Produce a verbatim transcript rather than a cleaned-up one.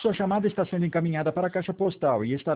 Sua chamada está sendo encaminhada para a caixa postal e estará